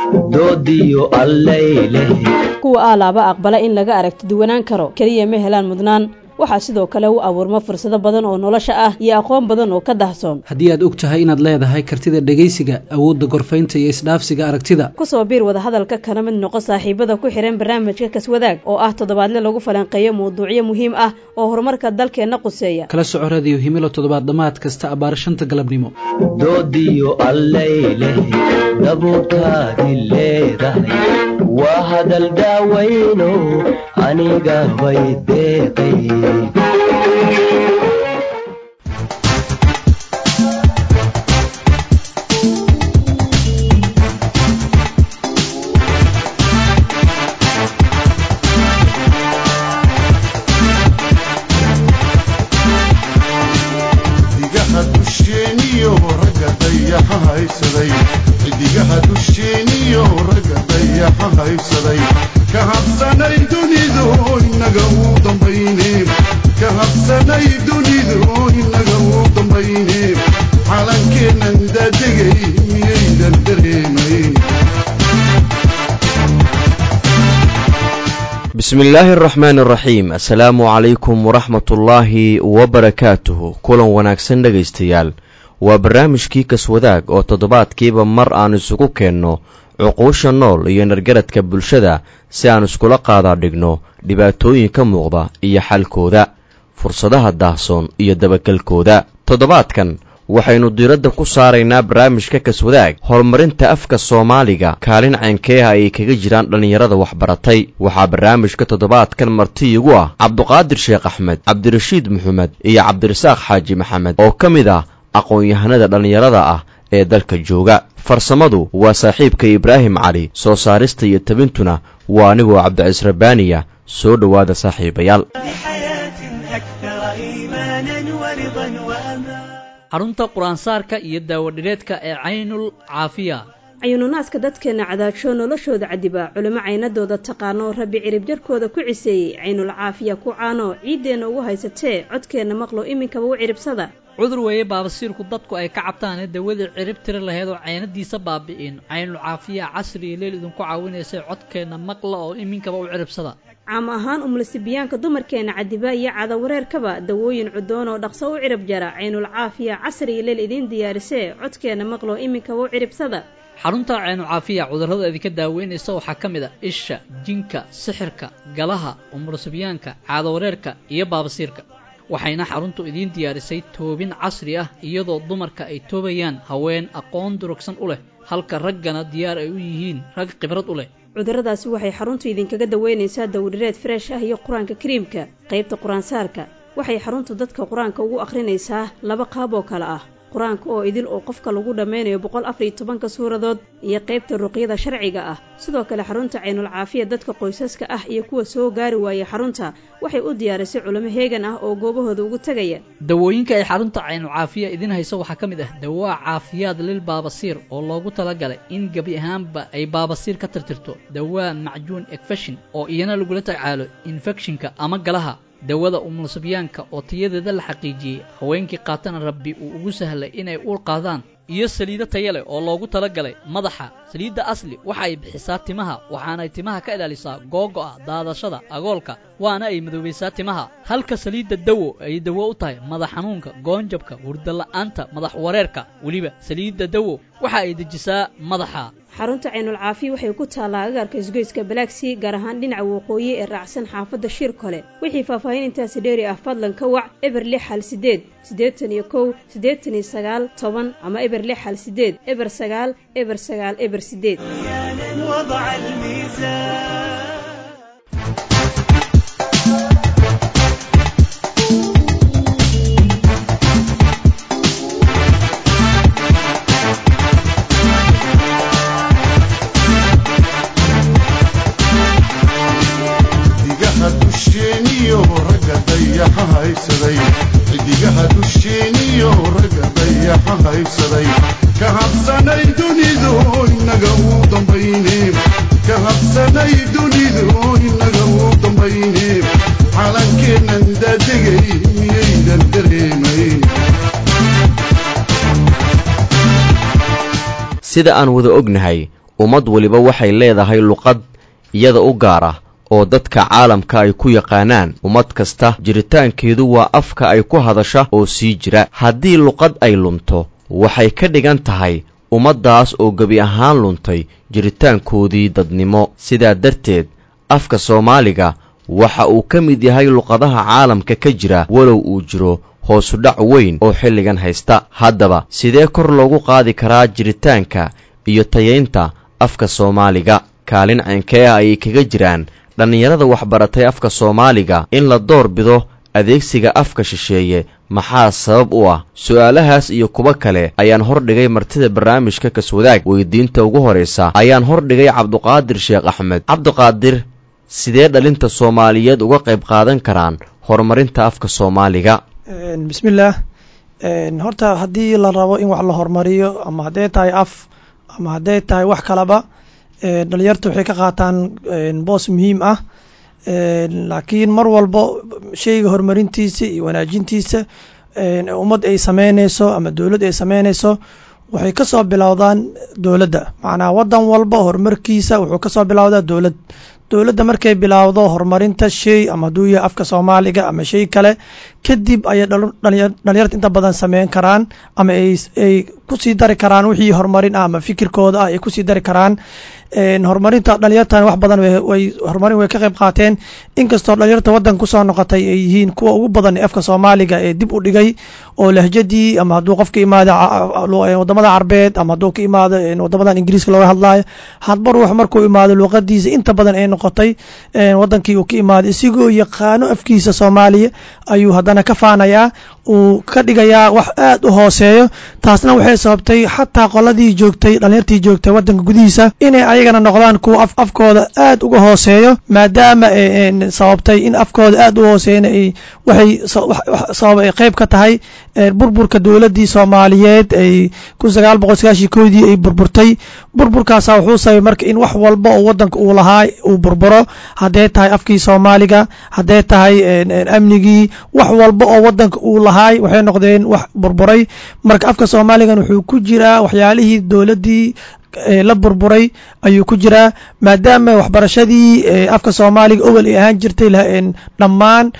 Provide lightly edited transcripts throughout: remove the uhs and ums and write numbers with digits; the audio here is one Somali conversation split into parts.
doodiyo allayle kuwa alaaba aqbala in laga aragti duwanaan karo kaliya ma helaan mudnaan waxaa sidoo kale u abuurma fursado badan oo nolosha ah iyo aqoon badan oo ka dahsoon haddii aad og tahay inaad leedahay kartida dhegaysiga awoodda gorfaynta iyo isdhaafsiga aragtida ku soo biir wada hadalka kana mid noqo saaxiibada ku xihan barnaamijka kaswadaag oo ah toddobaadle lagu falanqeeyo mawduucyo muhiim ah oo horumarka dalkeenna quseeya kala soco radio himilo toddobaad dhammaad kasta abbaar 5 galabnimo doodiyo allayle dabuurtaadi leedahay waa hadal daawayno aniga way deeqay بسم الله الرحمن الرحيم السلام عليكم ورحمة الله وبركاته كلن wanaagsan dhageystayaal waa barnaamijkii kaswadaag oo toddobaadkiiba mar aan isugu keenno cuquusha nool iyo nargaradka bulshada si aan iskula qaada dhigno dhibaatooyinka muuqda iyo xalkooda fursadaha daahsoon iyo dabagalkooda toddobaadkan waxaynu diiradda ku saaraynaa barnaamijka kaswadaag horumarinta afka Soomaaliga kaalin ceenkee ah ay kaga jiraan dhalinyarada waxbaratay waxaa barnaamijka toddobaadkan marti igu ah Cabduqaadir Sheekh Axmed Cabdirashiid Maxamed iyo Cabdirasaaq Xaaji Maxamed oo kamid ah aqoon-yahanada dhalinyarada ah ee dalka jooga farsamadu waa saaxiibka Ibraahim Cali soo saarista iyo tabintuna waa anigoo Cabdi Rabaaniya soo dhawaada saaxiibayaal xarunta quraansaarka iyo daawadhireedka ee Caynul Caafiya cayuunaaska dadkeena cadaajo noloshooda cadiba culimo caynadooda taqaano rabbi cirib jarkooda ku ciseeyay Caynul Caafiya ku caano ciideena ugu haysatee codkeena maqlo iminkaba u ciribsada cudur weeye baabasiirku dadku ay ka cabtaan dawadii cirib tiri lahayd oo caynadiisa baabi'in Caynul Caafiya casri leel idinku caawinaysa codkeena maqlo oo iminkaba u ciribsada caam ahaan umulsibiyaanka dumarkeena cadiba iyo cada wareerkaba dawooyin cudoon oo dhaqso u cirib jara Caynul Caafiya casri leel idin diyaarisay codkeena maqlo iminkaba u ciribsada xarunta Caynul Caafiya cudurrada idinka daaweynaysa waxaa kamid ah isha jinka sixirka galaha umulsibiyaanka cada wareerka iyo baabasiirka waxayna xaruntu idin diyaarisay toobin casri ah iyadoo dumarka ay toobayaan haween aqoon durugsan u leh halka raggana diyaar ay u yihiin rag khibrad u leh cudurradaasi waxay xaruntu idinkaga daweynaysaa dawdhireed fresh ah iyo quraanka kariimka qaybta quraansaarka waxay xaruntu dadka quraanka ugu akhrinaysaa laba qaab oo kala ah quraanka oo idil oo qofka lagu dhameynayo 114 suuradood iyo qaybta ruqyada sharciga ah sidoo kale xarunta Caynul Caafiya dadka qoysaska ah iyo kuwa soo gaari waayay xarunta waxay u diyaarisay culimo heegan ah oo goobahooda ugu tagaya dawooyinka ay xarunta Caynul Caafiya idin hayso waxaa kamid ah dawaa caafiyaad lil baabasiir oo loogu talagalay in gabi ahaanba ay baabasiir ka tirtirto dawaa macjuun infection oo iyana lagu la tacaalo infectionka ama galaha dawada umulsibiyaanka oo tayadeeda la xaqiijiyay haweenkii qaatana rabbi uu ugu sahlay inay ul qaadaan iyo saliida tayo leh oo loogu talagalay madaxa saliida asli waxa ay bixisaa timaha waxaana ay timaha ka ilaalisaa googo'a daadashada agoolka waana ay madoobaysaa timaha halka saliida dawo ay dawo u tahay madax xanuunka goonjabka hurdo la'aanta madax wareerka waliba saliida dawo waxa ay dejisaa madaxa xarunta Caynul Caafiya waxay ku taalaa agagaarka isgoyska Balaaxi gaar ahaan dhinaca waqooyi ee raacsan xaafadda Shirkole wixii faahfaahin intaas dheeri ah fadlan ka wac eber 6 81 89 10 ama eber 6 eber 9 eber 9 eber 8 وضع الميزان sida aan wada ognahay ummad weliba waxay leedahay luqad iyada u gaar ah oo dadka caalamka ay ku yaqaanaan. ummad kasta jiritaankeedu waa afka ay ku hadasha oo sii jira. haddii luqad ay lunto waxay ka dhigan tahay ummaddaas oo gebi ahaan luntay jiritaankoodii dadnimo. sidaa darteed afka soomaaliga waxa uu ka mid yahay luqadaha caalamka ka jira walow uu jiro hoosudhac weyn oo xilligan haysta. haddaba sidee kor loogu qaadi karaa jiritaanka iyo tayaynta afka soomaaliga? kaalin ceenkee ah ayay kaga jiraan dhallinyarada waxbaratay afka soomaaliga in la door bido adeegsiga afka shisheeye? maxaa sabab u ah? su'aalahaas iyo kuwo kale ayaan hordhigay martida barnaamijka kaswadaag. weydiinta ugu horraysa ayaan hordhigay cabduqaadir sheekh axmed. cabduqaadir, sidee dhalinta soomaaliyeed uga qayb qaadan karaan horumarinta afka soomaaliga? bismillaah. horta haddii la rabo in wax la horumariyo ama hadday tahay af ama hadday tahay wax kalaba, dhalinyarta waxay ka qaataan boos muhiim ah. laakiin mar walbo shayga horumarintiisa iyo wanaajintiisa ummad ay sameynayso ama dowlad ay sameynayso waxay ka soo bilowdaan dowladda. macnaha waddan walba horumarkiisa wuxuu ka soo bilowdaa dowladda markay bilowdo horumarinta shay ama hadduu yahay afka soomaaliga ama shay kale, kadib ayay dhalinyarta inta badan sameyn karaan ama ay kusii dari karaan wixii horumarin ah ama fikirkooda ah ay kusii dari karaan. horumarinta dhalinyartan wax badan horumarin way ka qayb qaateen, inkastoo dhalinyarta waddanka kusoo noqotay ay yihiin kuwa ugu badan ee afka soomaaliga ee dib u dhigay oo lahjadii ama hadduu qof ka imaado wadamada carbeed ama hadduu ka imaado wadamadan ingiriiska looga hadlaayo, hadba ruux markuu imaado luuqadiisa inta badan ay noqotay wadankii uu ka imaaday isigoo yaqaano afkiisa soomaaliya ayuu haddana ka faanayaa, uu ka dhigayaa wax aad u hooseeyo. taasna waxay sababtay xataa qoladii joogtay dhalinyartii joogtay waddanka gudihiisa inay ayagana noqdaan kuwa afkooda aad uga hooseeyo, maadaama sababtay in afkooda aad u hooseeyana waxay sabab ay qayb ka tahay burburka dowladdii soomaaliyeed ay 1991 ay burburtay. burburkaasa wuxuu sababay marka in wax walba oo waddanka uu lahaa uu burburo, hadday tahay afkii soomaaliga, hadday tahay amnigii, wax walba oo waddanka uu lahaay waxay noqdeen wax burburay. marka afka soomaaligan wuxuu ku jiraa waxyaalihii dowladdii la burburay ayuu ku jiraa, maadaama waxbarashadii afka soomaaliga ogol ay ahaan jirtay dhammaan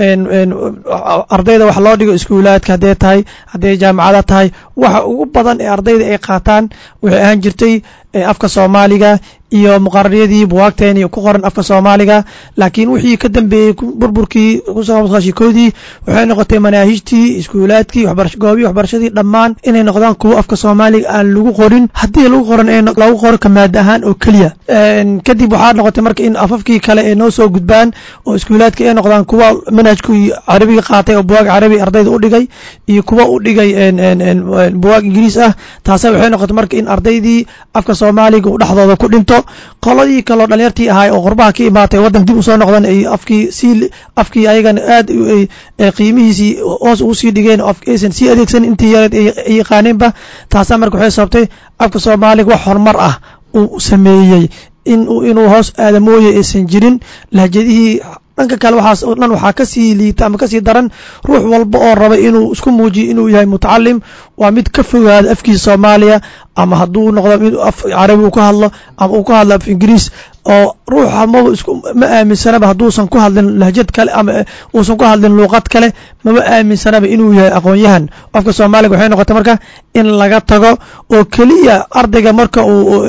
ardayda wax loo dhigo iskuulaadka hadday tahay hadday jaamacada tahay waxa ugu badan ee ardayda ay qaataan waxay ahaan jirtay afka soomaaliga iyo muqarariyadii buwaagteeni ku qoran afka soomaaliga. laakiin wixii ka dambeeyey burburkii 1991 waxay noqotay manaahijtii iskuulaadkii goobii waxbarashadii dhammaan inay noqdaan kuwa afka soomaaliga aan lagu qorin, haddii lagu qoran ee lagu qoro kamaad ahaan oo keliya. kadib waxaa noqotay marka in afafkii kale ay noo soo gudbaan oo iskuulaadkii ay noqdaan kuwa manhajkii carabiga qaatay oo buwaag carabi ardayda u dhigay iyo kuwa u dhigay buwaag ingiriis ah. taasa waxay noqotay marka in ardaydii afka soomaaliga uu dhexdooda ku dhinto. qoladii kaloo dhalinyartii ahay oo qurbaha ka imaatay waddanka dib u soo noqdaan ay afkii ayagana aad qiimihiisii hoos ugu sii dhigeen oo aysan sii adeegsan intii yareed ay yaqaaneenba. taasaa marka waxay sababtay afka soomaaliga wax horumar ah uu sameeyey inuu hoos aadamooye aysan jirin. lahjadihii dhanka kale waxaas oo dhan waxaa ka sii liita ama ka sii daran ruux walba oo raba inuu isku muujiyo inuu yahay mutacalim waa mid ka fogaada afkiisa soomaaliya, ama hadduu noqdo mid af carabi uu ka hadlo ama uu ka hadlo af ingiriis oo ruuxa ma aaminsanaba hadduusan ku hadlin lahjad kale ama uusan ku hadlin luuqad kale maba aaminsanaba inuu yahay aqoon-yahan. afka soomaaliga waxay noqotay marka in laga tago oo keliya ardayga marka uu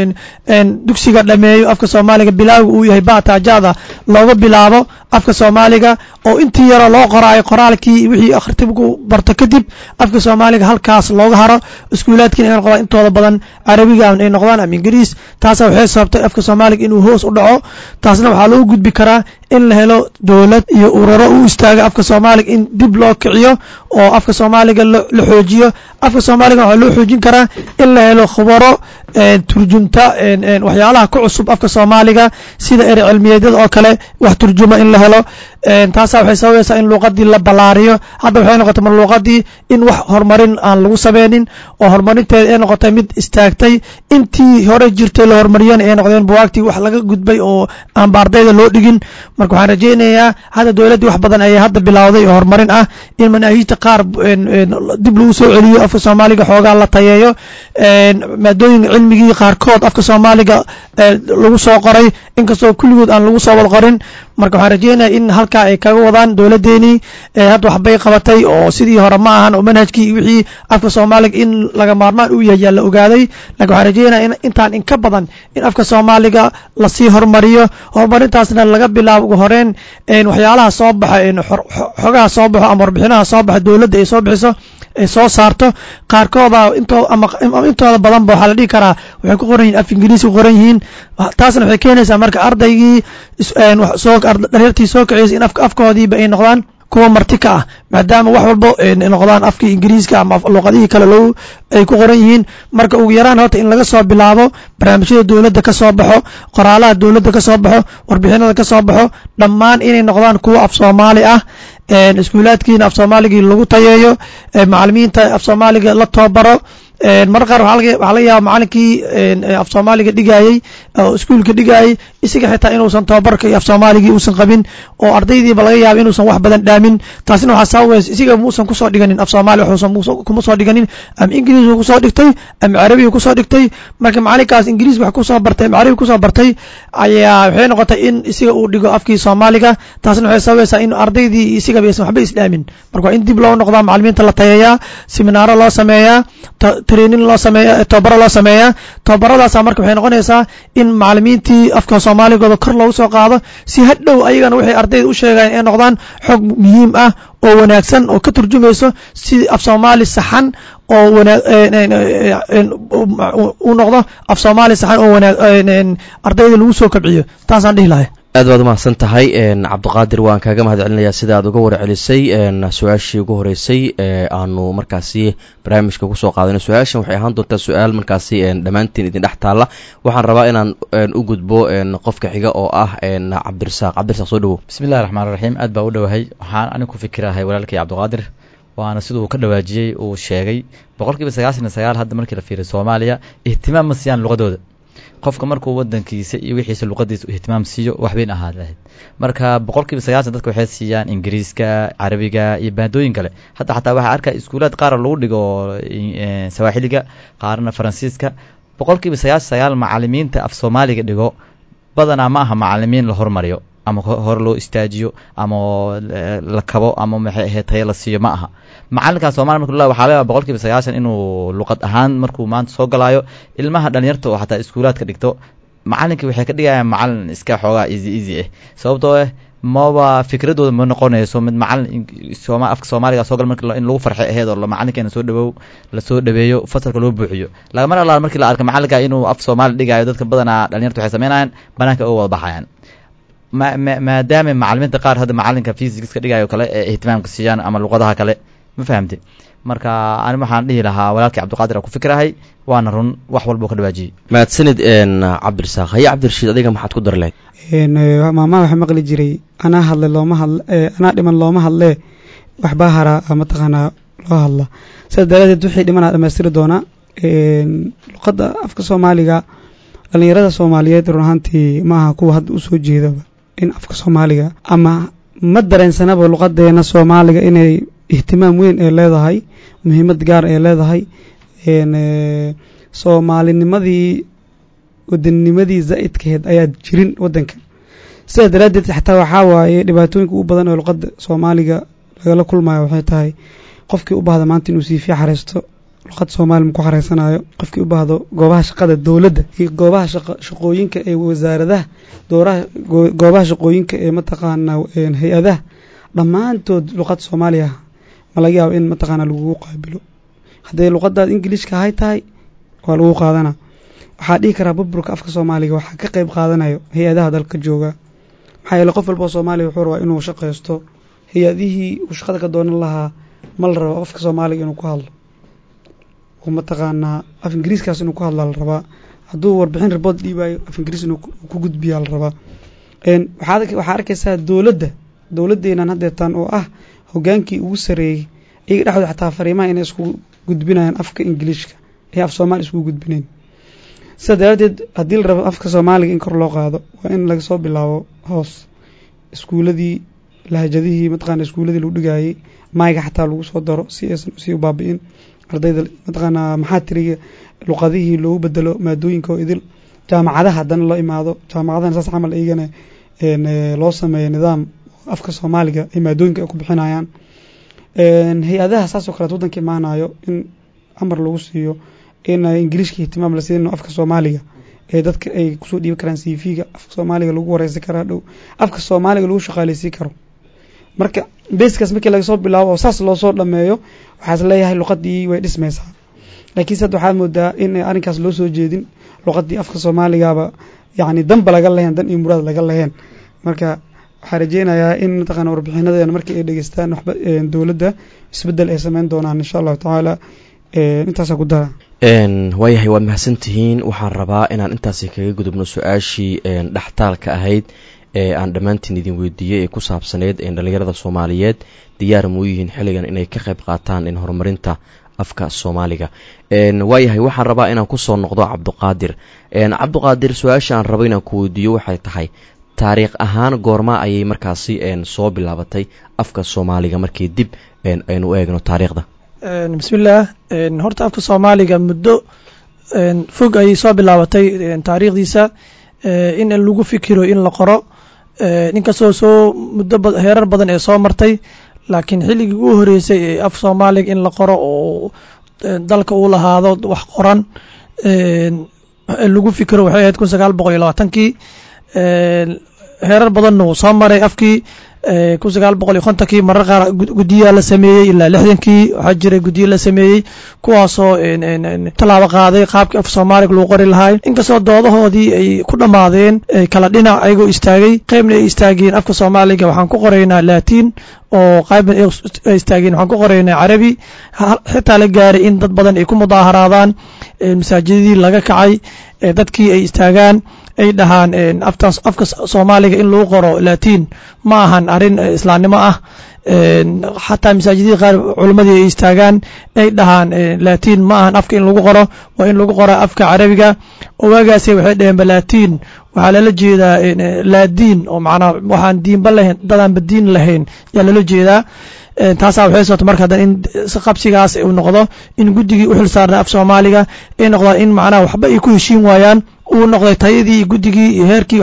dugsiga dhameeyo afka soomaaliga bilaaga uu yahay baataajada looga bilaabo afka soomaaliga oo intii yaroo loo qoraayo qoraalkii wixii akhritabku barto kadib afka soomaaliga halkaas looga haro. iskuulaadkiina ay noqdaan intooda badan carabiga ay noqdaan ama ingiriis. taasa waxay sababtay afka soomaaliga inuu hoos u dhaco. taasna waxaa loo gudbi karaa in la helo dowlad iyo ururo u istaaga afka soomaaliga in dib loo kiciyo oo afka soomaaliga la xoojiyo. afka soomaaliga waxaa loo xoojin karaa in la helo khubaro turjunta waxyaalaha ku cusub afka soomaaliga sida erey cilmiyeedyada oo kale wax turjuma turjuma in la helo taasaa waxay sababaysaa in luuqadii la ballaariyo hadda waxay noqotay mar luuqadii in wax horumarin aan lagu sameynin oo horumarinteeda ay noqotay mid istaagtay intii hore jirtay la horumariyana ay noqdeen buwaagtii wax laga gudbay oo aan ba ardayda loo dhigin marka waxaan rajaynayaa hadda dowladdii wax badan ayay hadda bilowday oo horumarin ah in manaahijta qaar dib lagu soo celiyo afka soomaaliga xoogaa la tayeeyo maadooyinka cilmigii qaarkood afka soomaaliga lagu soo qoray inkastoo kulligood aan lagu soo wada qorin marka waxaan rajeynaya in halkaa ay kaga wadaan dowladdeenii hadda waxbay qabatay oo sidii hore ma ahan oo manhajkii wixii afka soomaaliga in laga maarmaan u yahay yaa la ogaaday laakiin waxaan rajeynaya in intaan in ka badan in afka soomaaliga lasii horumariyo horumarintaasna laga bilaabo ugu horeen waxyaalaha soo baxa xogaha soo baxo ama warbixinaha soo baxa dowladda ay soo bixiso ay soo saarto qaarkooda intooda badanba waxaa la dhihi karaa waxay ku qoran yihin af ingiriisi ku qoran yihiin taasna waxay keenaysaa marka ardaygii dhalinyartii soo kaciyaysa in afkoodiiba ay noqdaan kuwa marti ka ah maadaama wax walbo noqdaan afkii ingiriiska ama luqadihii kale ay ku qoran yihiin marka ugu yaraan horta in laga soo bilaabo barnaamijyada dowladda ka soo baxo qoraalaha dowladda ka soo baxo warbixinada ka soo baxo dhammaan inay noqdaan kuwa af soomaali ah iskuulaadkiina af soomaaligii lagu tayeeyo macalimiinta af soomaaliga la tababaro marka qaar waxaa laga yaaba macalinkii af soomaaliga dhigayey oo iskuulka dhigayey isaga xitaa inuusan tababarka iyo af soomaaligii uusan qabin oo ardaydiiba laga yaaba inuusan wax badan dhaamin taasina waxaa sababaysa isiga muusan kusoo dhiganin af soomaali kuma soo dhiganin ama ingiriis uu kusoo dhigtay ama carabi uu kusoo dhigtay marka macalinkaas ingiriis wax kusoo bartay ama carabi kusoo bartay ayaa waxay noqotay in isiga uu dhigo afkii soomaaliga taasina waxay sababaysaa in ardaydii isigaba aysan waxba islaamin marka waa in dib loo noqdaa macalimiinta la tayeeyaa seminaaro loo sameeyaa training loo sameeya tababaro loo sameeyaa tababaradaasa marka waxay noqonaysaa in macalimiintii afka soomaaligooda kor loogu soo qaado si hadhow ayagana waxay ardayda u sheegaan inay noqdaan xog muhiim ah oo wanaagsan oo ka turjumayso sidii af soomaali saxan oo u noqdo af soomaali saxan oo ardayda lagu soo kabciyo taasaan dhihi lahay aad baad umahadsan tahay cabdiqaadir waan kaaga mahad celinayaa sida aad uga warcelisay su-aashii ugu horeysay aanu markaasi barnaamijka kusoo qaadano su-aashan waxay ahaan doontaa su-aal markaasi dhammaantiin idin dhex taalla waxaan rabaa inaan u gudbo qofka xiga oo ah cabdirasaaq soo dhawow bismillahi raxmaan raxiim aad baa u dhowahay waxaan anigu ku fikirahay walaalkay cabdiqaadir waana siduu ka dhawaajiyey uu sheegay 99% hadda markii la fiiriyo Soomaaliya ihtimaam ma siiyaan luqadooda qofka markuu wadankiisa iyo wixiisa luqadiisa ihtimaam siiyo wax weyn ahaad lahayd marka 99% dadku waxay siiyaan Ingiriiska Carabiga iyo baadooyin kale hadda xataa waxa arkaa iskuulad qaar lagu dhigo Sawaaxiliga qaarna Faransiiska 99% macallimiinta af Soomaaliga dhigo badanaa ma aha macallimiin la hormariyo ama hor loo istaajiyo ama la kabo ama maxay ahayd tayo la siiyo ma aha macalinka Soomaaliya markuu la waxa laga 99% inuu luqad ahaan markuu maanta soo galaayo ilmaha dhalinyarta oo xataa iskuulaadka dhigto macalinka waxay ka dhigayaan macallin iska xoogaa easy sababtoo ah ma fikradooda ma noqonayso mid macallin afka Soomaaliga soo gal markii in lagu farxay aheed oo macalinkeena soo dhawow la soo dhaweeyo fasalka loo buuxiyo laga mar Allah markii la arko macalinka inuu af Soomaali dhigayo dadka badanaa dhalinyarta waxay sameeyaan banaanka oo wada baxayaan maadaama macallimiinta qaar hadda macalinka physics ka dhigayo kale ee ihtimaamka siiyaan ama luqadaha kale ma fahamtay marka aan waxaan dhihi lahaa walaalkii Cabdiqaadir ku fikirahay waana run wax walba ka dhawaajiyay maadsanid Cabdirasaaq hay Cabdirashiid adiga maxaad ku dar lahayd maama waxa maqli jiray ana hadle looma hadle ana dhiman looma hadle waxba hara ama taqana loo hadla saddeed wixii dhimana dhameystiri doona luqadda afka Soomaaliga dhalinyarada Soomaaliyeed runaantii maaha kuwa hadda u soo jeedaba in afka Soomaaliga ama ma dareensanaba luqadeena Soomaaliga inay ihtimaam weyn ee leedahay muhiimad gaar ee leedahay Soomaalinimadii wadanimadii zaidkeed ayaa jirin wadanka sida daraadeed xataa waxa waaye dhibaatooyinka u badan ee luqadda Soomaaliga laga kulmayo waxay tahay qofkii u baahda maanta inuu si fiican xareesto luqad Soomaali ku xareysanayo qofkii u baahdo goobaha shaqada dawladda iyo goobaha shaqooyinka ee wasaaradaha goobaha shaqooyinka ee mataqaana hay'adaha dhamaantood luqad Soomaaliya ma laga yaabo in mataqaana lagu qaabilo haddii luqadda Ingiriiska ay tahay waa lagu qaadana waxa dhigi kara burburka afka Soomaaliga waxa ka qayb qaadanayo hay'adaha dalka jooga maxay la qof walba Soomaali wuxuu rabaa inuu shaqeysto hay'adihii uu shaqada ka doonan lahaa mal rabo afka Soomaaliga inuu ku hadlo kuma taqaana af Ingiriiskaas inuu ku hadlo la rabaa hadduu warbixin report dhiibayo af Ingiriis inuu ku gudbiyo la rabaa waxaa arkaysaa dowladeenan haddeetaan oo ah hogaankii ugu sareeyey iyaga dhexdooda xataa fariimaha inay isku gudbinayaan afka ingiliishka ee af soomaali isku gudbinayn sidaa daraaddeed haddii la rabo afka soomaaliga in kor loo qaado waa in laga soo bilaabo hoos iskuuladii lahajadihii mataqaana iskuuladii lagu dhigaayay maayga xataa lagu soo daro si aysan usii u baabi'in ardayda mataqaanaa maxaa tiriga luqadihii loogu bedelo maadooyinka oo idil jaamacadaha haddana loo imaado jaamacadana saas camal iyagana loo sameeyo nidaam afka soomaaliga ay maadooyinka ay ku bixinayaan hay-adaha saas oo kaleet waddanka imaanayo in amar lagu siiyo in ingiliishka ihtimaam la siino afka soomaaliga ee dadka ay kusoo dhiibi karaan cv-ga afka soomaaliga lagu wareysan karaa dhow afka soomaaliga lagu shaqaaleysiin karo marka beeskaas markii laga soo bilaabo oo saas loo soo dhameeyo waxaas leeyahay luqadii way dhismaysaa laakiin sad waxaad moodaa in arrinkaas loo soo jeedin luqadii afka soomaaligaba yacni danba laga lahayn dan iyo muraad laga lahayn marka waxaan rajeynayaa in mataqaana warbixinadeena markii ay dhegeystaan waxba dowladda isbeddel ay sameyn doonaan insha allahu tacaala intaasaa ku dara waayahay waad mahadsantihiin waxaan rabaa inaan intaasi kaga gudubno su-aashii dhextaalka ahayd ee aan dhammaantiin idin weydiiyey ee ku saabsaneyd dhalinyarada soomaaliyeed diyaar muu yihiin xilligan inay ka qayb qaataan horumarinta afka soomaaliga waayahay waxaan rabaa inaan kusoo noqdo cabduqaadir su-aasha aan rabo inaan ku weydiiyo waxay tahay taariikh ahaan goorma ayay markaasi soo bilaabatay afka soomaaliga markii dib aynu u eegno taariikhda bismillaah horta afka soomaaliga muddo fog ayay soo bilaabatay taariikhdiisa in lagu fikiro in la qoro ninkastoo soo muddo heerar badan ee soo martay laakiin xilligii ugu horeysay ee af soomaaliga in la qoro oo dalka uu lahaado wax qoran lagu fikiro waxay ahayd 1920kii heerar badanna uu soo maray afkii 1950kii marar qaar guddiyaa la sameeyey ilaa 60kii waxaa jiray guddiyo la sameeyey kuwaasoo tallaabo qaaday qaabkii af soomaaliga lagu qori lahaay inkastoo doodahoodii ay ku dhammaadeen kala dhinac ayagoo istaagay qaybna ay istaageen afka soomaaliga waxaan ku qoraynaa laatiin oo qaybna ay istaageen waxaan ku qoraynaa carabi xitaa la gaaray in dad badan ay ku mudaaharaadaan masaajidadii laga kacay dadkii ay istaagaan ay dhahaan afka soomaaliga in lagu qoro laatiin ma ahan arrin islaamnimo ah xataa masaajidihii qaar culimmadii ay istaagaan ay dhahaan laatiin ma ahan afka in lagu qoro waa in lagu qoraa afka carabiga oo waagaasi waxay dhaheen balaatiin waxaa lala jeedaa laadiin oo macnaa waxaan diinba lahayn dadaanba diin lahayn yaa lala jeedaa taasaa waxay sababtay marka haddana in qabsigaas uu noqdo in guddigii u xil saarnaa af soomaaliga ay noqdaan in macnaha waxba ay ku heshiin waayaan uu noqday tayadii guddigii iyo heerkii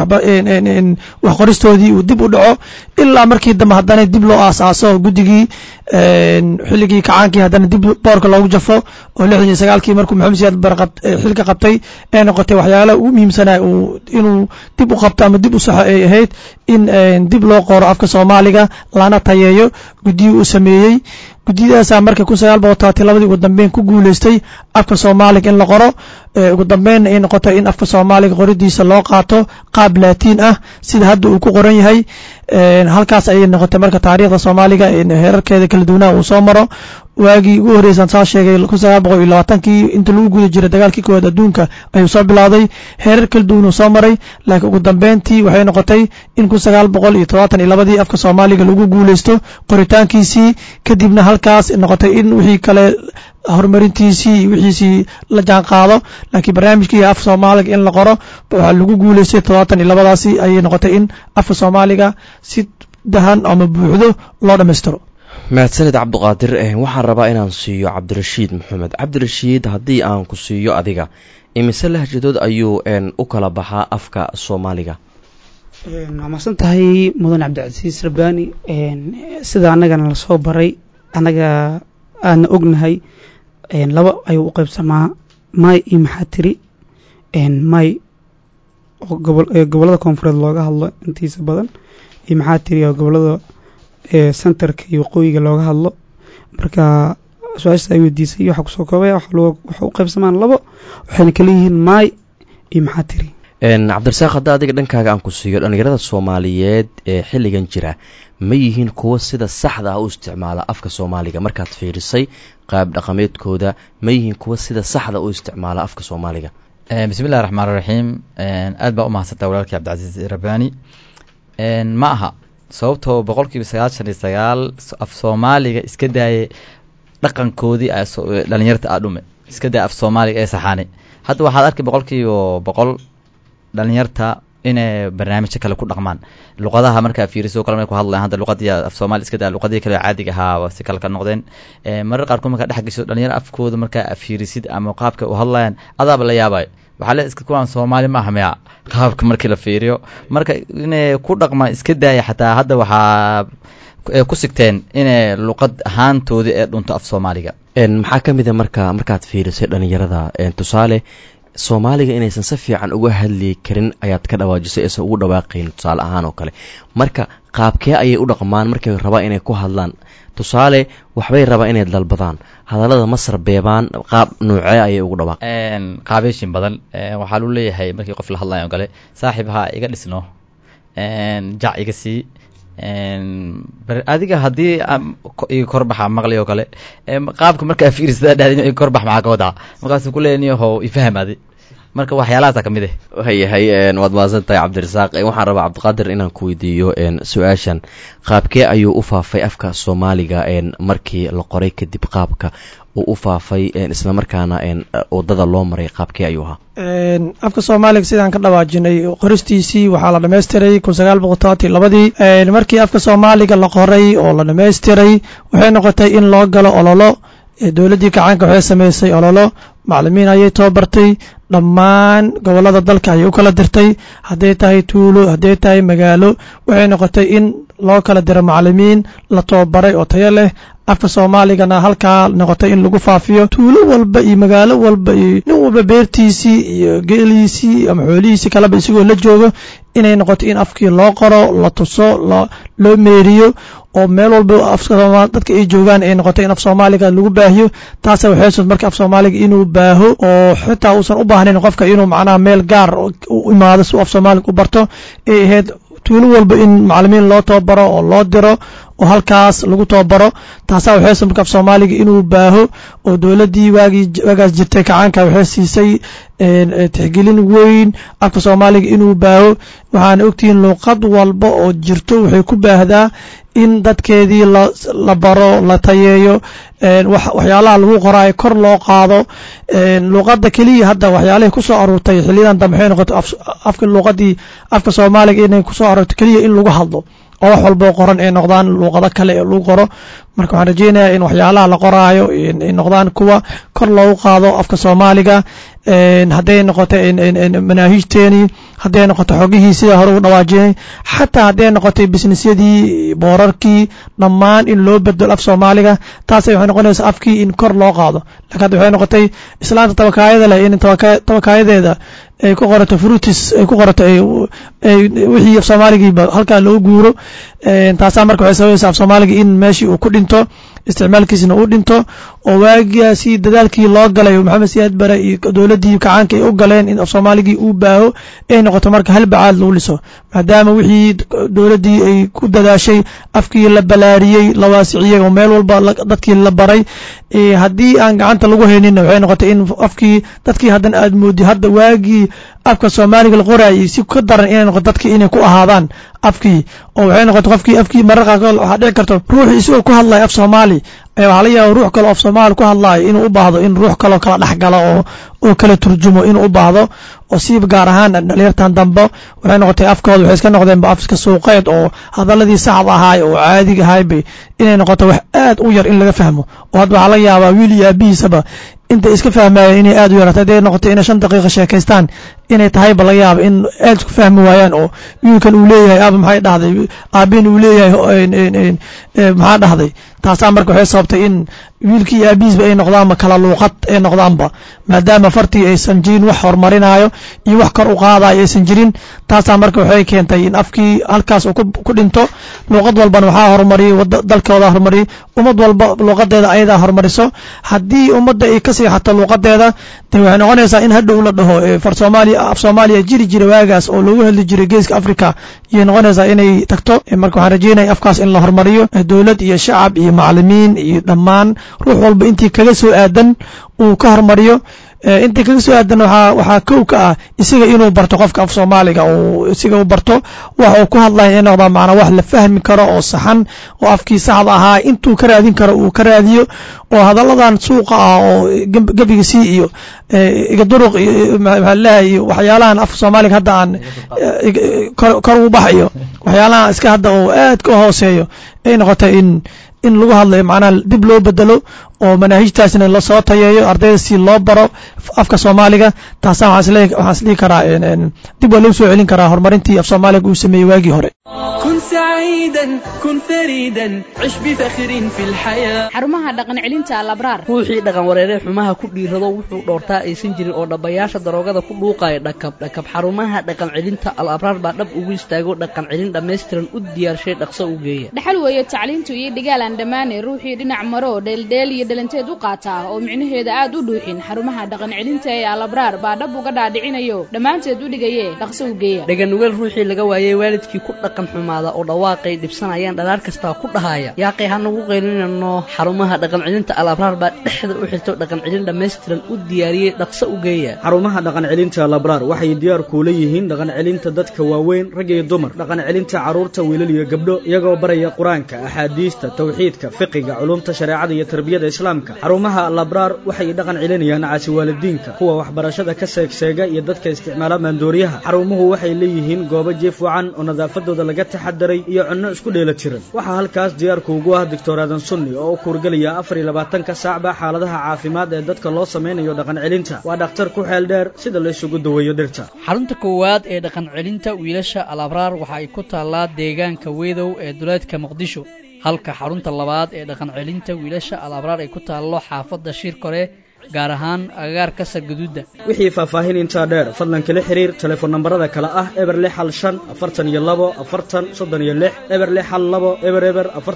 wax qoristoodii uu dib u dhaco ilaa markii dambe haddana dib loo aasaaso guddigii xilligii kacaankii haddana dib boorka loogu jafo oo 69kii markuu maxamed siyaad bar xilka qabtay ee noqotay waxyaalaha ugu muhiimsanaa inuu dib u qabto ama dib u saxo ay ahayd in dib loo qoro afka soomaaliga lana tayeeyo guddiyii uu sameeyey guddiyadaasaa marka 1932 ugu dambeyn ku guuleystay afka soomaaliga in la qoro ugu dambeynna ay noqotay in afka soomaaliga qoridiisa loo qaato qaab laatiin ah sida hadda uu ku qoran yahay halkaas ayay noqotay marka taariikhda soomaaliga heerarkeeda kala duwanaa uu soo maro waagii ugu horreysaan soo sheegay 1920kii inta lagu guda jiray dagaalkii koowaad adduunka ayuu soo bilowday heerar kala duwan uu soo maray laakiin ugu dambeyntii waxay noqotay in 1972 afka soomaaliga lagu guuleysto qoritaankiisii kadibna halkaas noqotay in wixii kale horumarintiisii iyo wixiisii la jaan qaado laakiin barnaamijkii af soomaaliga in la qoro waxaa lagu guuleystay 72daasi ayay noqotay in afka soomaaliga si dahan ama buuxdo loo dhammaystiro mahadsanid cabduqaadir waxaan rabaa inaan siiyo cabdirashiid maxamed cabdirashiid haddii aan ku siiyo adiga imise lahjadood ayuu u kala baxaa afka soomaaliga waa mahadsan tahay mudan cabdicasiis rabbaani sida annagana lasoo baray annaga aadna ognahay laba ayuu u qaybsamaa may iyo maxaa tiri may oo gobollada koonfureed looga hadlo intiisa badan iyo maxaa tiri oo gobollada centerka iyo waqooyiga looga hadlo marka su-aashaas ay weydiisay waxaa kusoo koobaya waxa u qaybsamaan labo waxayna kala yihiin may iyo maxaa tiri cabdirasaaq hadda adiga dhankaaga aan ku siiyo dhallinyarada soomaaliyeed ee xilligan jira ma yihiin kuwo sida saxda ah u isticmaala afka soomaaliga markaad fiirisay qaab dhaqameedkooda ma yihiin kuwo sida saxda u isticmaala afka soomaaliga bismillahi raxmaan raxiim aad baa u mahadsantaa walaalkii cabdicasiis rabbaani ma aha sababtoo 99% af Soomaaliga iska daayay dhaqankoodii dhalinyarta dhume iska daa af Soomaaliga ee saxaani hadda waxaad arkay 100% dhalinyarta inay barnaamijyo kale ku dhaqmaan luqadaha marka fiiriso kale ku hadlayaan hadda luqadii af Soomaali iska daa luqadii kale caadiga ahaa si kale ka noqdeen marar qaar marka dhex gasho dhalinyaro afkooda marka fiirisid ama qaabka u hadlayaan adaab la yaabay waxa la iska kuwan Soomaali ma ahmaya qaabka markii la fiiriyo marka inay ku dhaqmaan iska daaya xataa hadda waxa ku sigteen inay luqad ahaantoodii ee dhunto af Soomaaliga maxaa kamid ah markaad fiirisay dhalinyarada tusaale Soomaaliga inaysan si fiican uga hadli karin ayaad ka dhawaajisay ee ugu dhawaaqeen tusaale ahaan oo kale marka qaabkee ayay u dhaqmaan markay rabaan inay ku hadlaan tusaale waxbay rabaan inay dalbadaan hadallada Masar beebaan qaab noocee ayay ugu dhawaaqeen qaabeyshin badan waxa uu leeyahay markii qof la hadlayo kale saaxiibha iga dhisno jac iga sii adiga hadii korbaxa maqlay oo kale qaabka marka fiirsada dhaadin in korbax ma ka wada markaas ku leenayo ifahmaadi marka waxyaalaha kamid ah hay wad maasantahay Cabdirasaaq waxaan rabaa Cabdiqaadir inaan ku weydiiyo su'aashan qaabkee ayuu u faafay afka Soomaaliga markii la qoray kadib qaabka uu u faafay isla markaana wadada loo maray qaabkee ayuu ahaa afka Soomaaliga sidaan ka dhawaajinay qoristiisii waxaa la dhameystiray 1932 markii afka Soomaaliga la qoray oo la dhameystiray waxay noqotay in loo galo ololo dawladii kacaanka waxay sameysay ololo macallimiin ayay tababartay dhammaan gobolada dalka ayay u kala dirtay haday tahay tuulo haday tahay magaalo waxay noqotay in loo kala diro macallimiin la tababaray oo tayo leh afka Soomaaligana halka noqotay in lagu faafiyo tuulo walba iyo magaalo walba iyo nin walba beertiisii iyo geeliisii ama xoolihiisii kala isigoo la joogo inay noqoto in afkii loo qoro la tuso loo meeriyo oo meel walba afka Soomaaliga dadka ay joogaan ay noqoto in af Soomaaliga lagu baahiyo taas waxay soo marka af Soomaaliga inuu baaho oo xitaa uusan u baahnayn qofka inuu macnaha meel gaar u imaado si af Soomaaliga u barto ee ahayd tuulo walba in macallimiin loo tababaro oo loo diro oo halkaas lagu tababaro taas waxay soo marka af Soomaaliga inuu baaho oo dawladii waagaas jirtay kacaanka waxay siisay tixgelin weyn afka Soomaaliga inuu baaho waxaan ogtiin luqad walba oo jirto waxay ku baahdaa in dadkeedii la baro la tayeeyo waxyaalaha lagu qoray kor loo qaado luqadda kaliya hadda waxyaalaha ku soo aruurtay xilidan dambe waxay noqotay afka luqadii afka Soomaaliga inay ku soo aruurtay kaliya in lagu hadlo oo wax walba qoran ee noqdaan luqado kale ee lagu qoro marka waxaan rajeynayaa in waxyaalaha la qoraayo ay noqdaan kuwa kor loogu qaado afka Soomaaliga haday noqoto manaahijteeni haday noqoto xogihii sida hore u dhawaajinay xataa haday noqoto businessyadii boorarkii dhammaan in loo bedelo af Soomaaliga taas waxay noqonaysaa afkii in kor loo qaado laakiin waxay noqotay islaanta tabakaayada leh in tabakaayadeeda ay ku qorato fruitis ay ku qorato wixii af Soomaaliga halka loo guuro taas marka waxay sabaysaa af Soomaaliga in meeshii uu ku dhinto isticmaalkiisna uu dhinto oo waagiyaasi dadaalkii loo galay Maxamed Siyaad Bare iyo dawladii kacaanka ay u galeen in af Soomaaliga uu baaho ay noqoto marka hal bacaad loo liso maadaama wixii dawladii ay ku dadaashay afkii la balaariyay la waasiciyay oo meel walba dadkii la baray hadii aan gacanta lagu haynin waxay noqotay in afkii dadkii hadan aad moodi hadda waagii afka Soomaaliga la qoraayay si ka daran inay noqoto dadkii inay ku ahaadaan afkii oo waxay noqotay afkii mararka waxa dhici karto ruuxii isagoo ku hadlay af Soomaali waxa la yaabaa ruux kale oo Soomaali ku hadlay inuu u baahdo in ruux kale kala dhaxgalo oo kala turjumo inuu u baahdo oo si gaar ahaan dhalinyartan dambe waxay noqotay afkooda waxay iska noqdeen afka suuqeed oo hadaladii saxda ahaa oo caadiga ahaa inay noqoto wax aad u yar in laga fahmo oo hadda waxa la yaabaa wiil iyo aabihiisaba inta iska fahmayeen inay aad u yaraatay ay noqotay in 5 daqiiqo sheekaystaan inay tahay bal yaab in aad ku fahmi waayaan oo wiilkan uu leeyahay aab maxay dhahday aabin uu leeyahay maxaa dhahday taas marka waxay sababtay in wiilkii aabiisba ay noqdaan kala luuqad ay noqdaanba maadaama fartii aysan jirin wax horumarinayo iyo wax kor u qaadayo aysan jirin taas marka waxay keentay in afkii halkaas uu ku dhinto luuqad walbana waxa horumariyay dalkooda horumariyay ummad walba luuqadeeda ayada horumariso hadii ummadda ay ka siixato luuqadeeda waxay noqonaysaa in hadhow la dhaho far Soomaaliya af Soomaaliya jiri waagaas oo loogu hadli jiray geeska Afrika iyo noqonaysaa inay tagto marka waxaan rajeynayaa afkaas in la horumariyo dawlad iyo shacab iyo macallimiin iyo dhammaan ruux walba intii kaga soo aadan uu ka hormariyo inta kaga soo aadan waxaa kow ka ah isaga inuu barto qofka af soomaaliga uu isaga u barto waxa uu ku hadlaya in noqda macnaa wax la fahmi karo oo saxan oo afkii saxda ahaa intuu ka raadin karo uu ka raadiyo oo hadalladan suuqa ah oo gebigisii iyo igaduruq iyo maxaa leeyahay iyo waxyaalahan af soomaaliga hadda aan kor ugu baxayo waxyaalahan iska hadda oo aad ka hooseeyo ay noqotay in lagu hadlayo macnaha dib loo bedelo oo manaahijtaasna la soo tayeeyo ardayda si loo baro afka soomaaliga taasaan waxaan isdhihi karaa dib waa loo soo celin karaa horumarintii af soomaaliga uu sameeyey waagii hore كن سعيدا كن فريدا عش بفخر في الحياة xarumaha dhaqan celinta Al-Abraar ruuxii dhaqan wareere xumaha ku dhiirado wuxuu dhoortaa aysan jirin oo dhabayaasha daroogada ku dhuuqaya dhakab xarumaha dhaqan celinta Al-Abraar baa dhab ugu istaago dhaqan celin dhameystiran u diyaarshay dhaqso u geeya dhaxal weeye tacliintu iyo dhigaalan dhamaanay ruuxii dhinac maro dheeldheel iyo dhalanteed u qaata oo micnaheeda aad u dhuuxin xarumaha dhaqan celinta ee Al-Abraar baa dhab uga dhaadhicinayo dhamaanteed u dhigayee dhaqso u geeya dhagan weel ruuxii laga waayay waalidkii ku dhaqan xumaada oo dhawaaqay dhibsanayaan dhalaar kasta ku dhahaya yaaqay hanagu qeylinayno xarumaha dhaqan celinta Al-Abraar baa dhexda u xirto dhaqan celin dhameystiran u diyaariyay dhaqso u geeya xarumaha dhaqan celinta Al-Abraar waxay diyaar ku leeyihiin dhaqan celinta dadka waaweyn rag iyo dumar dhaqan celinta caruurta wiilal iyo gabdho iyagoo baraya quraanka axaadiista tawxiidka fiqiga culumta shariicada iyo tarbiyada islaamka xarumaha Al-Abraar waxay dhaqan celinayaan caasi waalidiinka kuwa waxbarashada ka seegseega iyo dadka isticmaala maandooriyaha xarumuhu waxay leeyihiin goobo jiif wacan oo nadaafadooda laga taxadaray iyo cunno isku dheelatiran waxaa halkaas diyaarku ugu ah Dr. Aadan Sunni oo u kurgalaya 24 saacba xaaladaha caafimaad ee dadka loo sameeyo dhaqan celinta waa dhakhtar ku xeel dheer sida la isugu daweeyo dhirta xarunta koowaad ee dhaqan celinta wiilasha Al-Abraar waxa ay ku taalaa deegaanka Weedow ee duleedka Muqdisho halka xarunta labaad ee dhaqan celinta wiilasha Al-Abraar ay ku taalo xaafadda Shirkore gaar ahaan agagaarka Sargaduuda wixii faahfaahin inta dheer fadlan kala xiriir telefoon nambarada kala ah eber 65 42 40 36 eber 62 eber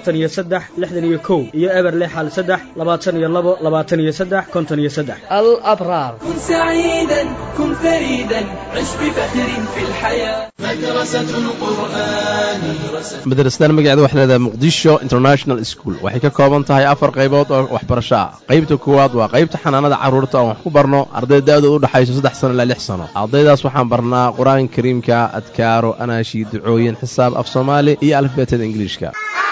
43 61 iyo eber 63 22 23 53 Al-Abraar كن سعيدا كن فريدا عش بفخر في الحياة مدرسة القرآن madrasadan magaceedu waxay leedahay Muqdisho International School waxay ka kooban tahay 4 qaybood oo waxbarasho ah qaybta koowaad waa qaybta xanaanada carruurta oo wax ku barno ardayda u dhaxayso 3 sano ilaa 6 sano ardaydaas waxaan barnaa quraanka kariimka adkaaro anaashi ducooyin xisaab af Soomaali iyo alifbeetada Ingiriiska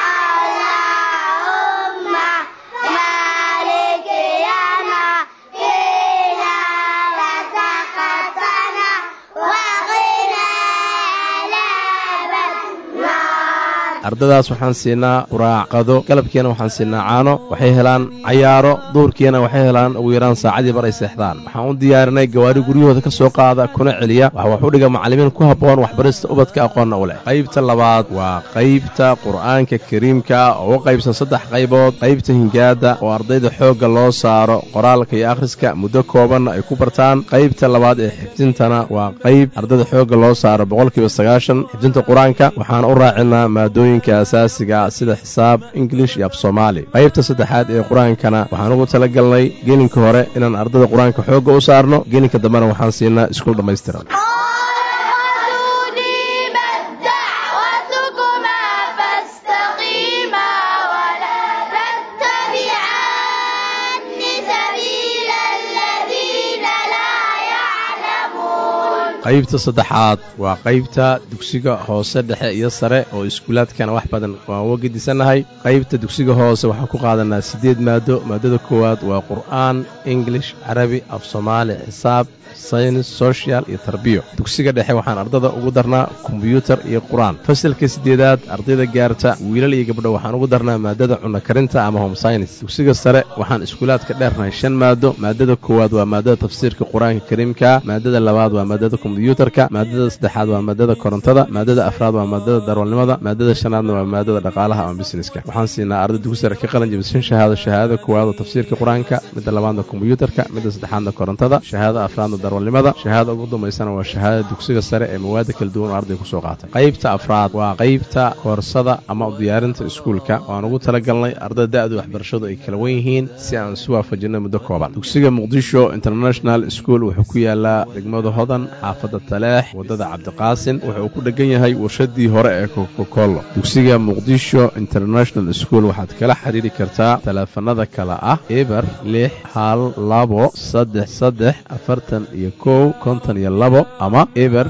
ardaydaas waxaan siinaa quraacado galabkiina waxaan siinaa caano waxay helaan cayaaro duurkiina waxay helaan ugu yaraan saacadii bar ay seexdaan waxaan u diyaarinay gawaari guryahooda ka soo qaada kuna celiya waxa wax u dhiga macallimiin ku habboon waxbarista ubadka aqoonna u leh qaybta labaad waa qaybta qur'aanka kariimka oo u qaybsan 3 qaybood qaybta hingaada oo ardayda xoogga loo saaro qoraalka iyo akhriska muddo kooban ay ku bartaan qaybta labaad ee xifdintana waa qayb ardayda xoogga loo saaro 90% xifdinta quraanka waxaan u raacinaa maadooyin asaasiga sida xisaab English iyo Soomaali qaybta saddexaad ee quraankana waxaan ugu talagalnay gelinka hore inaan ardayda quraanka xoogga u saarno gelinka dambena waxaan siinaa iskuul dhameystiran qaybta saddexaad waa qaybta dugsiga hoose dhexe iyo sare oo iskuulaadkana wax badan waan uga gedisannahay qaybta dugsiga hoose waxaan ku qaadanaa 8 maadada koowaad waa qur'aan English Carabi af Soomaali xisaab science social iyo tarbiyo dugsiga dhexe waxaan ardada ugu darnaa computer iyo quraan fasalka 8aad ardayda gaarta wiilal iyo gabdho waxaan ugu darnaa maadada cunno karinta ama home science dugsiga sare waxaan iskuulaadka dheernahay 5 maadada koowaad waa maadada tafsiirka quraanka kariimka maadada labaad waa maadada computerka maadada saddexaad waa maadada korontada maadada afraad waa maadada darwalnimada maadada shanaadna waa maadada dhaqaalaha ama businesska waxaan siinaa arday dugsi sare ka qalin jabisay shahaado koowaad oo tafsiirka quraanka midda labaadna computerka midda saddexaadna korontada shahaado afraadna darwalnimada shahaado ugu dambeysana waa shahaado dugsiga sare ee mawaad kala duwan oo arday ku soo qaatay qaybta afraad waa qaybta koorsada ama diyaarinta iskuulka oo aan ugu talagalnay ardayda da'du waxbarashadu ay kala wen yihiin si aan isu waafajino muddo kooban dugsiga Muqdisho International School wuxuu ku yaalaa degmada Hodan xaafadda taleex waddada cabdiqaasin wuxuu ku dhegan yahay warshadii hore ee coca-cola dugsiga muqdisho international school waxaad kala xiriiri kartaa taleefanada kale ah eber 6133341 ama eber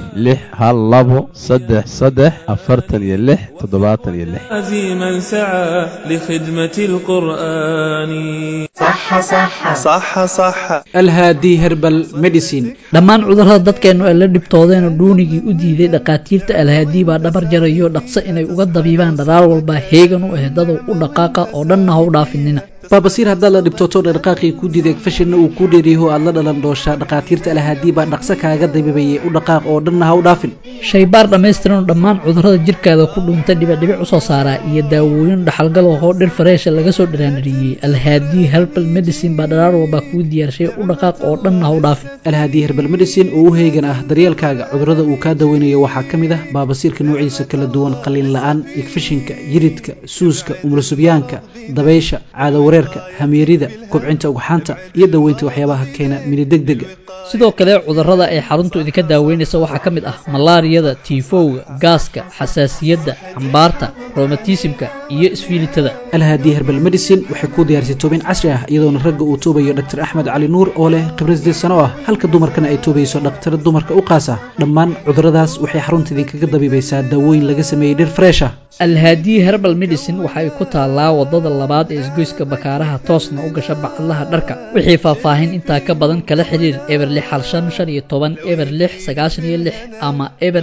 6123346 عزيما سعى لخدمة القرآن صح صح صح صح alhaadi herbal medicine dhammaan cudurrada dadkeennu ay la dhibtoodeen oo dhuunigii u diiday dhakhaatiirta alhaadii baa dhabar jarayo dhaqso inay uga dabiibaan dharaar walba heegan u ehdadow u dhaqaaqa oo dhanna ha u dhaafinina baabasiir haddaad la dhibtooto dhaqaaqii ku diiday fashinna uu ku dheeriyaho aad la dhalan dooshaa dhakhaatiirta alhaadii baa dhaqso kaaga dabiibayay u dhaqaaq oo dhanna ha u dhaafin shaybaar dhammaystiran oo dhammaan cudurrada jirkaada ku dhuuntay dhibicdhibic u soo saaraa iyo daawooyin dhaxalgal oo dhir fareesha laga soo dhiraanadhiyey alhaadii herbal medicine baa dharaar walba kuu diyaarshay u dhaqaaq oo dhanna ha u dhaafin alhaadii herbal medicine oo u heegan ah daryeelkaaga cudurrada uu kaa daweynayo waxaa ka mid ah baabasiirka noociisa kala duwan qalliin la'aan igfishinka yiridka suuska umulsubyaanka dabaysha caadawareerka hamiirida kobcinta ugxaanta iyo daweynta waxyaabaha keena minidegdega sidoo kale cudurrada ay xaruntu idinka daaweynaysa waxaa ka mid ah malaariyada tiifowga gaaska xasaasiyadda xambaarta romatismka iyo isfiilitada alhaadii herbal medicine waxay ku diyaarisay toobin casri ah iyadoona ragga uu toobayo dr axmed cali nuur oo leh khibrad 8 sano ah halka dumarkana ay toobayso dhaktar dumarka u qaasa dhammaan cudurradaas waxay xarunta idinkaga dabiibaysaa daawooyin laga sameeyey dhir fresh ah alhaadii herbal medicine waxa ay ku taallaa wadada labaad ee isgoyska bakaaraha toosna u gasha bacadlaha dharka wixii faahfaahin intaa ka badan kala xiriir eber 615 eber 696 ama eber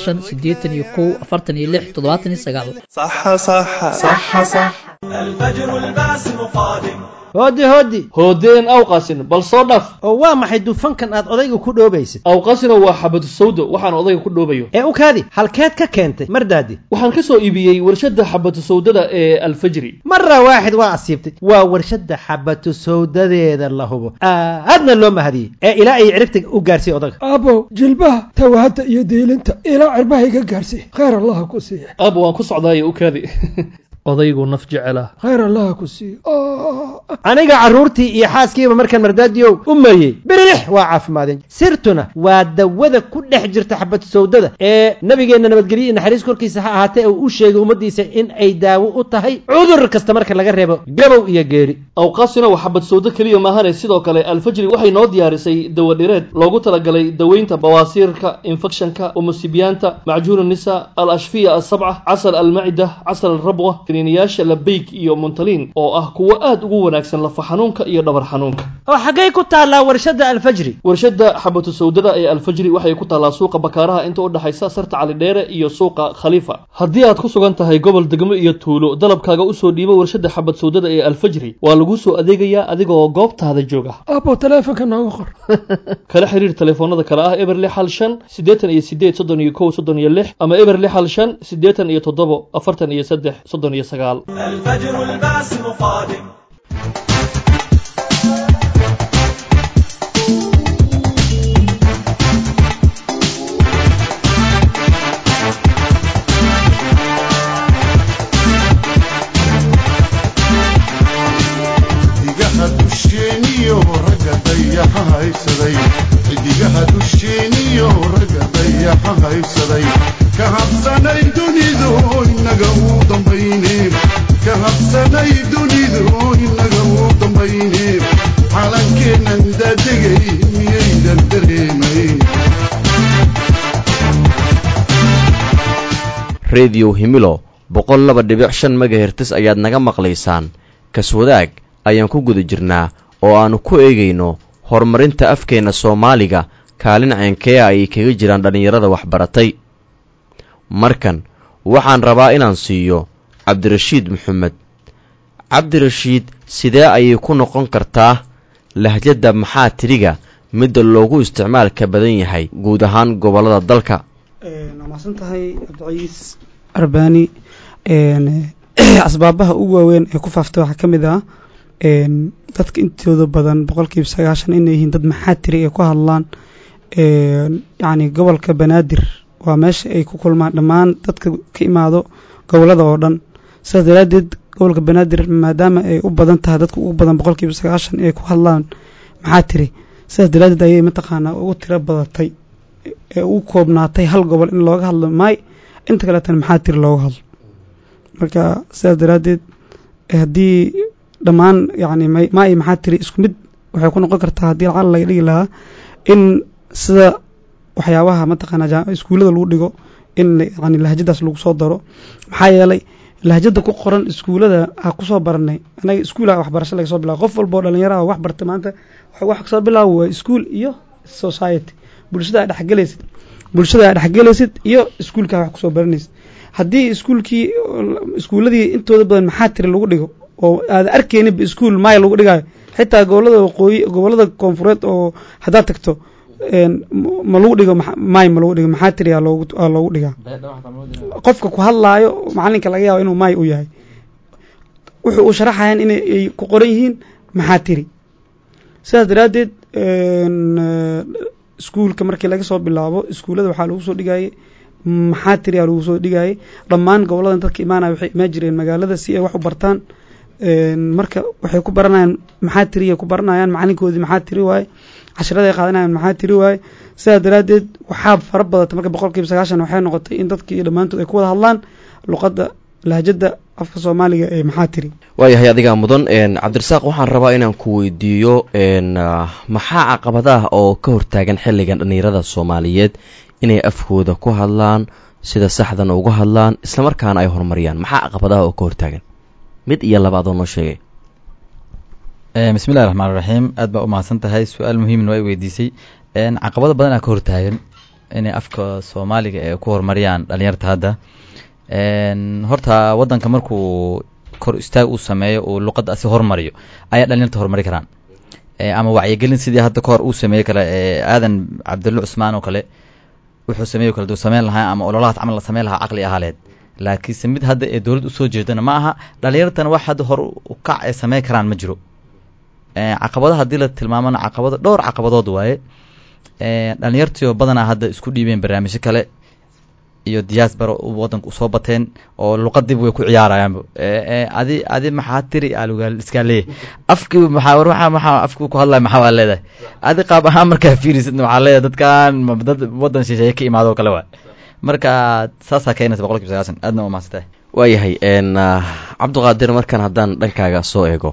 681 صح صح صح صح الفجر الباسم قادم hoodi hoodeen awqasin bal soo dhaf oo waa maxay dufankan aad odayga ku dhoobaysid awqasina waa xabadu sawdo waxaan odayga ku dhoobayo ee u kaadi halkeed ka keentay mardaadi waxaan ka soo iibiyey warshadda xabadu sawdada ee alfajri marra waaxid waa asiibtay waa warshadda xabadu sawdadeeda la hubo aadna loo mahadiyey ee ilaa ay ciribta u gaarsay odaga abo jilbaha tawahada iyo diilinta ilaa cirbaha iga gaarsay khayr allaha ku siiya abo waan ku socdaayo u kaadi odaygu naf jecela khayr allaha ku siiyo aniga carruurtii iyo xaaskiiba markaan mardaadiyow u meeyey birilix waa caafimaadeen sirtuna waa dawada ku dhex jirta xabad sawdada ee nabigeenna nabadgelyo iyo naxariis korkiisa ha ahaatee uu u sheegay ummaddiisa in ay daawo u tahay cudur kasta marka laga reebo gabow iyo geeri awqaasina waa xabad sawdo keliya maahane sidoo kale alfajri waxay noo diyaarisay dawo dhireed loogu talagalay daweynta bawaasiirka infekshanka umusibiyaanta macjuun nisa al-ashfiya as-sabca casal almacida casal alrabwa kiniiniyaasha labayg iyo muntaliin oo ah kuwo aad ugu wanaagsan lafa xanuunka iyo dhabar xanuunka oo xaggay ku taallaa warshadda alfajri warshadda xabatu sawdada ee alfajri waxay ku taallaa suuqa bakaaraha inta u dhaxaysa sarta cali dheere iyo suuqa khaliifa haddii aad ku sugan tahay gobol degmo iyo tuulo dalabkaaga usoo dhiibo warshadda xabad sawdada ee alfajri waa lagu soo adeegayaa adigoo goobtaada jooga abo taleefanka nooga qor kala xiriir taleefoonada kale ah eber 658 ama eber 657 الفجر الباسم قادم xidigaha dusheeniyo ragga dayaxa haybsaday ka habsanay dunidu inaga uu dambayne ka habsanay dunidu inaga uu dambayne calankeennan daadegay miyaydan dareemayn rediyo himilo 102.5 megahertz ayaad naga maqlaysaan kaswadaag ayaan ku guda jirnaa oo aanu ku eegayno horumarinta afkeena Soomaaliga kaalin ceenkee ay kaga jiraan dhalinyarada waxbaratay markan waxaan rabaa inaan siiyo Cabdirashiid Maxamed Cabdirashiid sidee ayay ku noqon kartaa lahjada maxaa tiriga mid loogu isticmaalka badan yahay guud ahaan gobolada dalka maasantahay Abdiis Arbani asbaabaha ugu waaweyn ee ku faaftay waxa kamid ah dadka intooda badan 90% inay yihiin dad maxaa tiri ay ku hadlaan yani gobolka Banaadir waa meesha ay ku kulmaan dhamaan dadka ka imaado gobolada oo dhan sidaas daraadeed gobolka Banaadir maadaama ay u badan tahay dadka ugu badan 90% ay ku hadlaan maxaa tiri sidaas daraadeed ayay mataqaanaa ugu tiro badatay u koobnaatay hal gobol in looga hadlo maay inta kaleetana maxaa tiri looga hadlo marka sidaas daraaddeed haddii dhammaan yani maay maxaa tiri isku mid waxay ku noqon kartaa haddii lacal laga dhigi lahaa in sida waxyaabaha mataqaanaa iskuullada lagu dhigo in yani lahjadaas lagu soo daro maxaa yeelay lahjada ku qoran iskuullada ha kusoo baranay anaga iskuulaha waxbarasho laga soo bilaabo qof walba oo dhalinyaraha wax barta maanta wax kasoo bilaabo waa iskuul iyo society bulshada aad dhexgelaysid iyo iskuulka wax kusoo baranaysid haddii iskuulladii intooda badan maxaa tiri lagu dhigo oo aad arkeenib iskuul maay lagu dhigayo xitaa gobolada waqooyi gobolada koonfureed oo haddaad tagto ma lagu dhigo maay ma lagu dhigo maxaa tiri aa loogu dhigaa qofka ku hadlaayo macalinka laga yaabo inuu maay u yahay wuxuu u sharaxayaan inay ku qoran yihiin maxaa tiri sidaas daraaddeed iskuulka markii laga soo bilaabo iskuullada waxaa lagu soo dhigayay maxaa tiri aa lagu soo dhigayay dhammaan goboladan dadka imaanaya waxay imaan jireen magaalada si ay wax u bartaan marka waxay ku baranayaan maxaa tiriya ku baranayaan macalinkoodii maxaa tiri waaye casharada ay qaadanayaan maxaa tiri waaye sidaas daraaddeed waxaa fara badata marka 90% waxay noqotay in dadkii dhammaantood ay ku wada hadlaan luqadda lahjada afka Soomaaliga ee maxaa tiri waayahay adiga mudan Cabdirasaaq waxaan rabaa inaan ku weydiiyo maxaa caqabadaha oo ka hortaagan xilligan dhalinyarada Soomaaliyeed inay afkooda ku hadlaan sida saxdan uga hadlaan isla markaana ay horumariyaan maxaa caqabadaha oo ka hortaagan mid iyo labaad oo noo sheegay bismillaahir rahmaanir rahiim aad baa u mahadsantahay su'aal muhiim ah way weydiisay caqabado badan ka hortaagan inay afka Soomaaliga ay ku horumariyaan dhalinyarada hadda horta wadanka markuu kor istaag u sameeyo oo luqadda si horumariyo ayaa dhalinyarada horumari karaan ama wacyigelin sidii hadda kor uu sameeyay kale aadan Cabdulla Usmaan oo kale wuxuu sameeyay kale duu sameyn lahaa ama ololaad amal la sameyn lahaa aqli ahaleed laakiin mid hadda ee dawladdu soo jeedana ma aha dhalinyarada wax hadda hor u kac ay sameey karaan ma jiro caqabadaha hadii la tilmaamana caqabado dhowr caqabadood waaye dhalinyartii badanaa hadda isku dhiibeen barnaamijyo kale iyo diaspora wadanka soo bateen oo luqadii way ku ciyaarayaan adi maxaa tiri alugal iska leey afkii maxaa afkii ku hadlay maxaa leedahay adi qaab ahaan marka fiirisid waxa leedahay dadkan dad wadan shisheeye ka imaado kale waa marka saasa keenaysa 100% aadna u maastay waayahay Cabduqaadir markan haddaan dhankaaga soo eego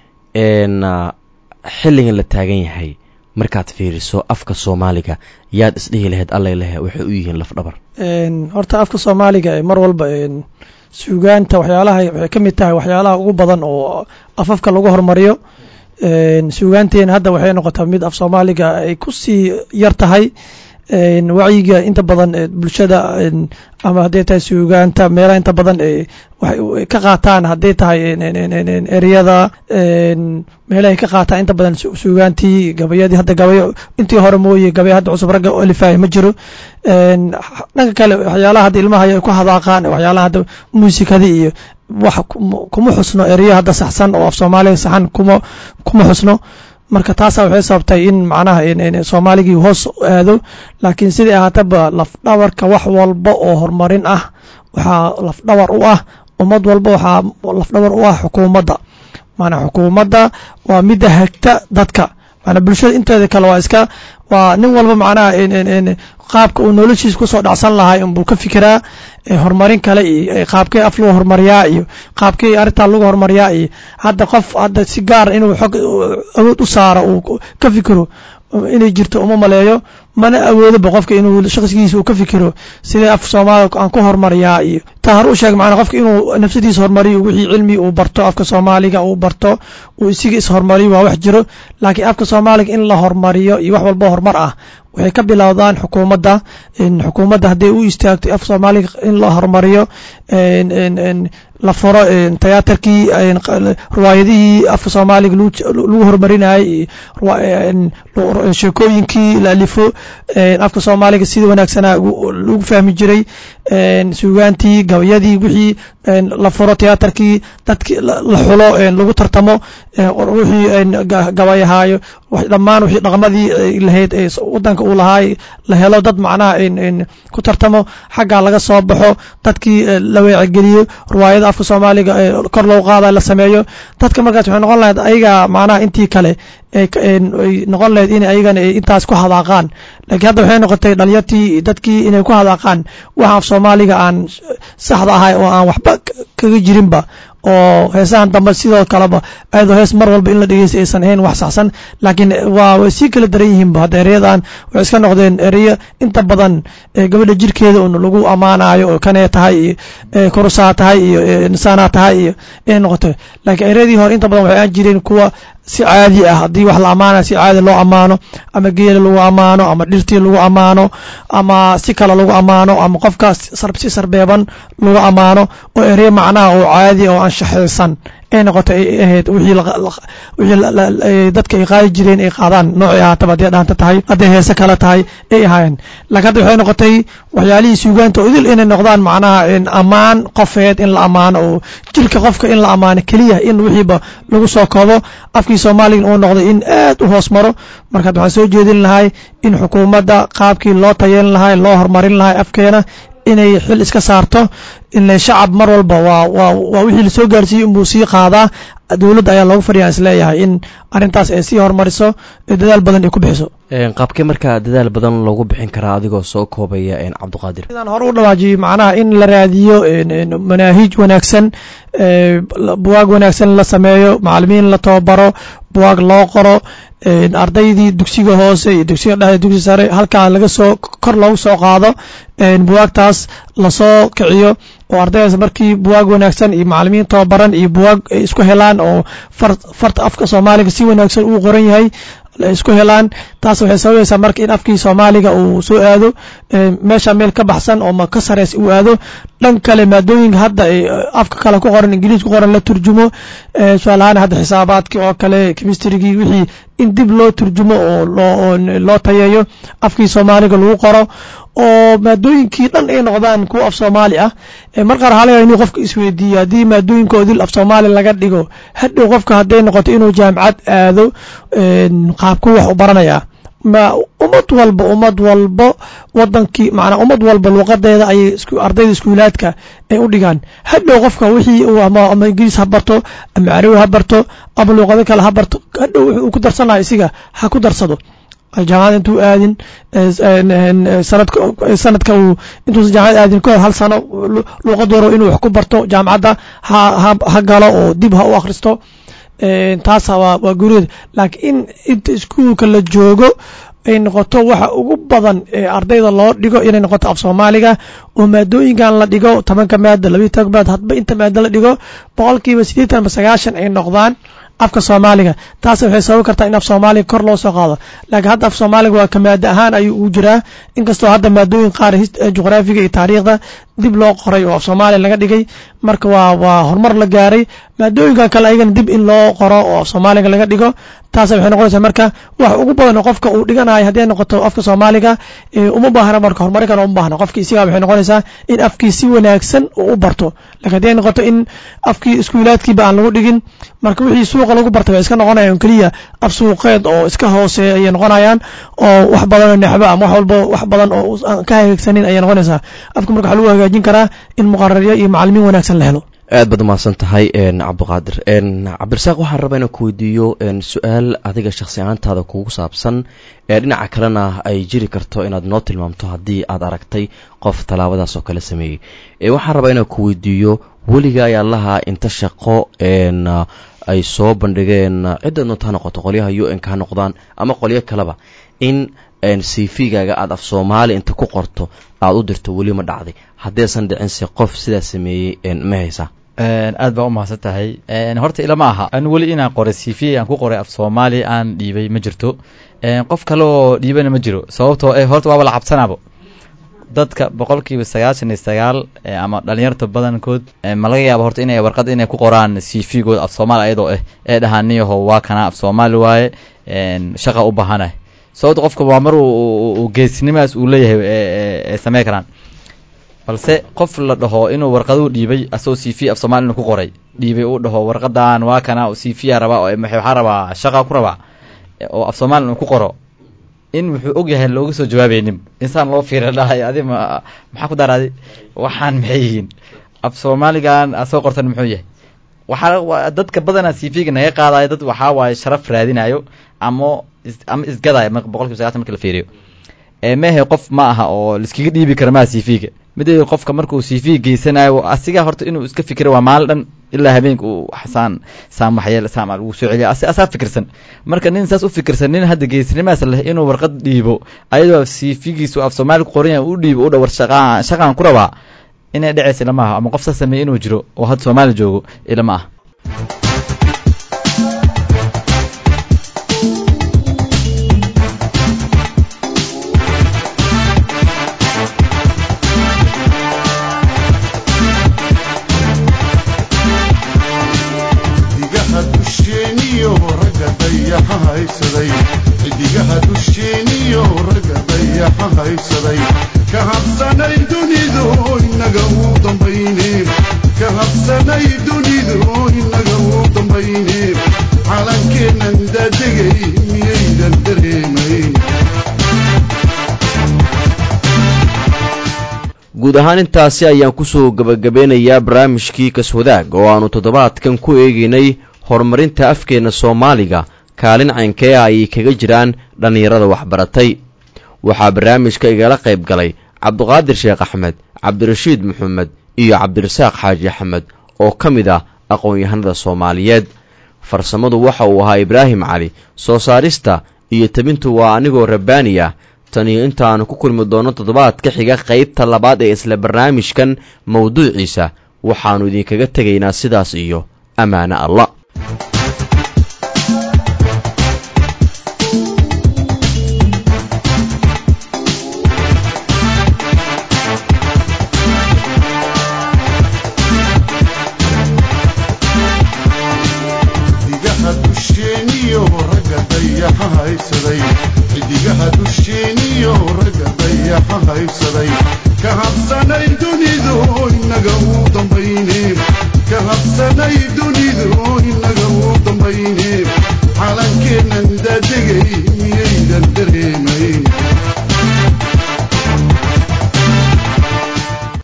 xilligan la taagan yahay markaad fiiriso afka Soomaaliga yaad isdhihi lahayd alla ilaah waxay u yihiin laf dhabar horta afka Soomaaliga mar walba suugaanta waxyaalaha waxay kamid tahay waxyaalaha ugu badan oo afafka lagu horumariyo suugaanteen hadda waxay noqotay mid af Soomaaliga ay ku sii yar tahay wacyiga inta badan bulshada ama haday tahay suugaanta meelaha inta badan waxay ka qaataan haday tahay ereyada meelaha ka qaataan inta badan suugaantii gabayadii hadda gabayo intii hore mooyee gabay hadda cusub ragga alifay ma jiro dhanka kale waxyaalaha hadda ilmaha ay ku hadaaqaan waxyaalaha hadda muusikada iyo wax kuma xusno ereyo hadda saxsan oo af Soomaaliga saxan kuma xusno marka taas waxay sababtay in macnaha Soomaaligi hoos aado laakiin sidii ahaataba laf dhabarka wax walba oo horumarin ah waxa laf dhabar u ah ummad walba waxa laf dhabar u ah xukuumadda macnaha xukuumadda waa mid hagta dadka macnaha bulshada inteeda kale waa nin walba macnaha qaabka uu noloshiisa ku soo dhacsan lahaa in buu ka fikiraa horumarin kale iyo qaabkee af loo horumariyaa iyo qaabkee arinta lagu horumariyaa iyo hadda qof hadda si gaar inuu xog awood u saaro uu ka fikiro inay jirto uma maleeyo mana awoodo qofka inuu shaqsigiisa uu ka fikiro sidee af Soomaaliga aan ku horumariyaa iyo taar u sheeg macna qofka inuu nafsadiisa horumariyo wixii cilmi uu barto afka Soomaaliga uu barto uu isiga is horumariyo waa wax jiro laakiin afka Soomaaliga in la horumariyo iyo wax walba horumar ah waxay ka bilowdaan xukuumadda haday u istaagto af Soomaaliga in la horumariyo la furo tiyaatarkii riwaayadihii afka Soomaaliga lagu horumarinayay sheekooyinkii la alifo afka Soomaaliga sida wanaagsan lagu fahmi jiray suugaantii gabayadii wixii la furo tiyaatarkii dadkii la xulo lagu tartamo wixii gabayahaayo dhammaan wixii dhaqamadii lahayd wadanka uu lahaay la helo dad macnaha ku tartamo xagga laga soo baxo dadkii la weecigeliyo riwaayada afka Soomaaliga kor loo qaada la sameeyo dadka markaas waxay noqon lahayd ayaga macnaha intii kale ay noqon lahayd in ayagana intaas ku hadaaqaan laakiin hadda waxay noqotay dhalinyartii dadkii inay ku hadaaqaan waxa af soomaaliga aan saxda ahay oo aan waxba kaga jirinba oo heesahan dambe sidoo kaleba ayadoo hees mar walba in la dhegeysta aysan ahayn wax saxsan laakiin way sii kala daran yihiinba hadda ereyadan waxay iska noqdeen ereyo inta badan gabadha jirkeeda un lagu ammaanayo oo kanee tahay iyo kurusaa tahay iyo nisaanaa tahay iyo inay noqoto laakiin ereyadii hore inta badan waxay aan jireen kuwa si caadi ah haddii wax la ammaanayo si caadi loo ammaano ama geela lagu ammaano ama dhirtii lagu ammaano ama si kale lagu ammaano ama qofkaas si sarbeeban lagu ammaano oo erey macnaha oo caadi oo anshaxaysan ay noqoto ay ahayd wixii dadka ay qaadi jireen ay qaadaan noocii ahaataba haddii dhaanta tahay hadday heese kale tahay ay ahaayeen laakiin hadda waxay noqotay waxyaalihii suugaanta oo idil inay noqdaan macnaha ammaan qofeed in la ammaano oo jirka qofka in la ammaano keliya in wixiiba lagu soo koobo afkii soomaaliga uu noqday in aad u hoos maro marka waxaan soo jeedin lahay in xukuumadda qaabkii loo tayeelin lahay loo horumarin lahay afkeena inay xil iska saarto in shacab mar walba waa wixii la soo gaarsiiyey inbuu sii qaadaa dowladda ayaa loogu fadhiyaa isleeyahay in arrintaas ay sii horumariso dadaal badan ay ku bixiso qaabkee markaa dadaal badan loogu bixin karaa adigoo soo koobaya cabdiqaadir sidaan hore u dhawaajiyey macnaha in la raadiyo manaahiij wanaagsan buwaag wanaagsan la sameeyo macallimiin la tababaro buwaag loo qoro ardaydii dugsiga hoose iyo dugsiga dhexe dugsi sare halkaa laga soo kor loogu soo qaado buwaagtaas lasoo kiciyo oo ardaydaas markii buwaag wanaagsan iyo macallimiin tababaran iyo buwaag ay isku helaan oo farta afka soomaaliga si wanaagsan uu qoran yahay isku helaan taas waxay sababaysaa marka in afkii soomaaliga uu soo aado meesha meel ka baxsan oo ka sareys uu aado dhan kale maadooyinka hadda afka kale ku qoran ingiriis ku qoran la turjumo su'aal ahaan hadda xisaabaadkii oo kale chemistrygii wixii in dib loo turjumo oo loo tayeeyo afkii soomaaliga lagu qoro oo maadooyinkii dhan ay noqdaan kuwa af soomaali ah mar qaar halaga inuu qofka isweydiiyo haddii maadooyinkoodii af soomaali laga dhigo hadhow qofka hadday noqoto inuu jaamacad aado qaabku wax u baranayaa ma ummad walbo wadankii macnaa ummad walba luuqadeeda ayay ardayda iskuulaadka ay u dhigaan hadhow qofka wixii ama ingiriis ha barto ama carabi ha barto ama luuqado kale ha barto hadhow wixii uu ku darsan lahaa isiga ha ku darsado jaamacad intuu aadin sanadka uu intuusan jaamacad aadin kahor hal sano luuqad waro inuu wax ku barto jaamacadda ha galo oo dib ha u akhristo taas waa guriyada laakiin inta iskuulka la joogo ay noqoto waxa ugu badan ee ardayda loo dhigo inay noqoto af soomaaliga oo maadooyinkan la dhigo 10 maado 12 maado hadba inta maado la dhigo 80% ama 90% ay noqdaan afka soomaaliga taas waxay sabab kartaa in af soomaaliga kor loo soo qaado laakiin hadda af soomaaliga waa kamaada ahaan ayuu u jiraa inkastoo hadda maadooyin qaar juqraafiga iyo taariikhda dib loo qoray oo af soomaaliya laga dhigay marka waa horumar la gaaray maadooyinka kale ayagana dib in loo qoro oo af soomaaliga laga dhigo taas waxay noqonaysaa marka wax ugu badan oo qofka uu dhiganayo haddii ay noqoto afka soomaaliga uma baahna marka horumarkan uma baahna qofkii isiga waxay noqonaysaa in afkii si wanaagsan uu u barto laakiin haddii ay noqoto in afkii iskuulaadkiiba aan lagu dhigin marka wixii suuqa lagu bartay way iska noqonayaan keliya af suuqeed oo iska hooseeya ayay noqonayaan oo wax badan oo naxbo ama wax walba wax badan oo aan ka hagaagsanin ayay noqonaysaa afka marka waxa lagu hagaajin karaa in muqarrariyo iyo macallimiin wanaagsan la helo aad baad umahadsan tahay cabdiqaadir cabdirasaaq waxaan rabaa inaan ku weydiiyo su-aal adiga shakhsi ahaantaada kugu saabsan dhinaca kalena ay jiri karto inaad noo tilmaamto haddii aad aragtay qof tallaabadaas oo kale sameeyey waxaan rabaa inaan ku weydiiyo weliga ayaa lahaa inta shaqo ay soo bandhigeen cidda doonta ha noqoto qolyaha un ka ha noqdaan ama qolyo kaleba in cv-gaaga aad af soomaali inta ku qorto aad u dirto weli ma dhacday haddaysan dhicinse qof sidaa sameeyey ma haysaa aad baa u mahadsan tahay horta ilama aha an weli inaan qoray cv aan ku qoray af soomaali aan dhiibay ma jirto qof kale oo dhiibana ma jiro sababtoo horta waaba la cabsanaabo dadka 99% ama dhalinyarta badankood ma laga yaabo horta inay warqad inay ku qoraan cv-gooda af soomaali ayadoo ee dhahaaniyaho waa kana af soomaali waaye shaqa u baahanahay sababta qofka waa mar uu geesinimaas uu leeyahay samey karaan balse qof la dhaho inuu warqaduu dhiibay asoo cv af soomaali inuu ku qoray dhiibay uu dhaho warqadan waa kana cv rabaa oo waxaa rabaa shaqa ku rabaa oo af soomaali inuu ku qoro in wuxuu og yahay looga soo jawaabaynin insaan loo fiira dhahay adi maxaa ku daraaday waxaan maxay yihiin af soomaaligan asoo qortan muxuu yahay waxaa dadka badanaa cv-ga naga qaadayo dad waxaa waaye sharaf raadinayo ama isgadayo 100% marka la fiiriyo mehe qof ma aha oo liskiga dhiibi kara ma cv-ga mideeyo qofka markuu cv geysanayo asiga horta inuu iska fikiro waa maalin dhan ilaa habeenka uu xasaan saamaxyeel saamal uu soo celiyo asaa fikirsan marka nin saas u fikirsan nin hadda geesnimaas leh inuu warqad dhiibo ayadoo cv-giisu af Soomaali ku qoran yahay uu dhiibo u dhawr shaqaan ku rabaa inay dhacaysa lama aha ama qof saas sameeyay inuu jiro oo had Soomaali joogo ilama ah xidigaha dusheeniyo ragga dayaxa haysaday ka habsanay dunidu inaga uu dambayne ka habsanay dunidu inaga uu dambayne calankeennan daadegay miyaydan dareemayn guud ahaan intaasi ayaan kusoo gabagabeynayaa barnaamijkii kaswadaag oo aanu toddobaadkan ku eegaynay horumarinta afkeena Soomaaliga kaalin caynkee ay kaga jiraan dhalinyarada waxbaratay waxaa barnaamijka igala qayb galay Cabduqaadir Sheekh Axmed Cabdirashiid Maxamed iyo Cabdirasaaq Xaaji Axmed oo kamid ah aqoon-yahanada Soomaaliyeed farsamadu waxa uu ahaa Ibraahim Cali soo saarista iyo tabintu waa anigoo Rabbaani ah tan iyo intaanu ku kulmi doono toddobaadka xiga qaybta labaad ee isla barnaamijkan mawduuciisa waxaanu idinkaga tegaynaa sidaas iyo amaana Allah xidigaha dusheeniyo ragga dayaxa haysaday ka habsanay dunidu inaga uu dambayne ka habsanay dunidu inaga uu dambayne